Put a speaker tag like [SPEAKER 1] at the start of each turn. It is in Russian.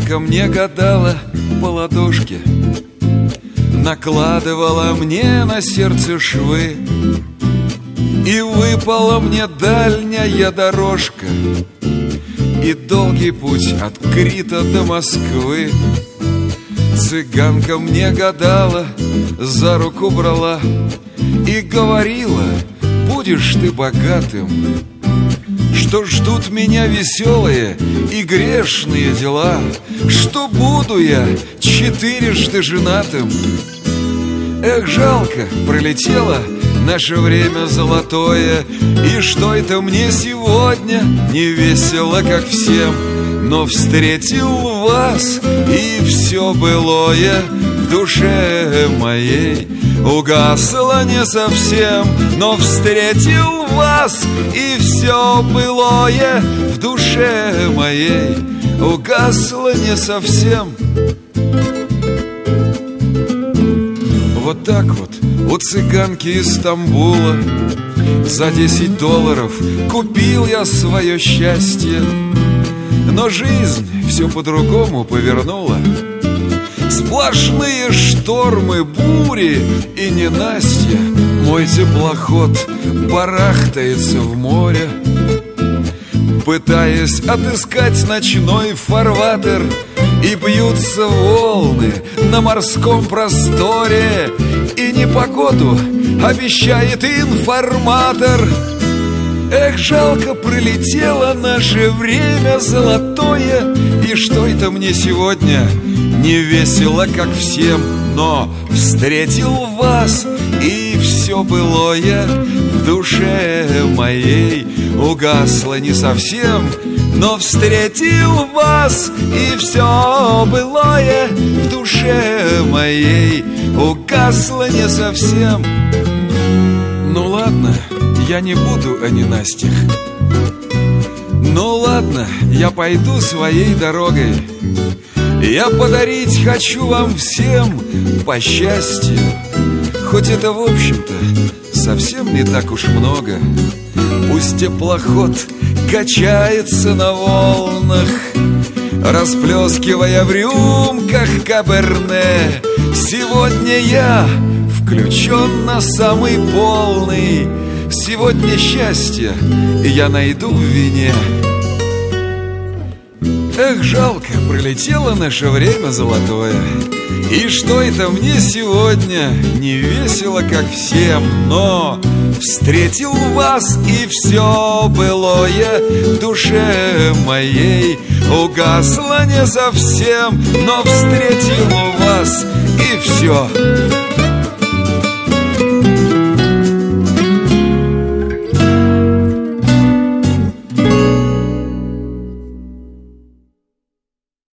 [SPEAKER 1] Цыганка мне гадала по ладошке, накладывала мне на сердце швы, и выпала мне дальняя дорожка и долгий путь от Крита до Москвы. Цыганка мне гадала, за руку брала и говорила: будешь ты богатым, что ждут меня веселые и грешные дела, что буду я четырежды женатым. Эх, жалко, пролетело наше время золотое, и что это мне сегодня не весело, как всем. Но встретил вас, и все былое в душе моей угасло не совсем. Но встретил вас, и все былое в душе моей угасло не совсем. Вот так вот у цыганки из Стамбула за $10 купил я свое счастье. Но жизнь все по-другому повернула. Сплошные штормы, бури и ненастья. Мой теплоход барахтается в море, пытаясь отыскать ночной фарватер. И бьются волны на морском просторе, и непогоду обещает информатор. Эх, жалко, пролетело наше время золотое, и что это мне сегодня не весело, как всем. Но встретил вас, и все былое в душе моей угасло не совсем. Но встретил вас, и все былое в душе моей угасло не совсем. Ну ладно, я не буду о ненастьях. Ну ладно, я пойду своей дорогой. Я подарить хочу вам всем по счастью, хоть это, в общем-то, совсем не так уж много. Пусть теплоход качается на волнах, расплескивая в рюмках каберне. Сегодня я включен на самый полный. Сегодня счастье я найду в вине. Эх, жалко, пролетело наше время золотое, и что это мне сегодня не весело, как всем. Но встретил вас, и все былое в душе моей угасло не совсем. Но встретил вас, и все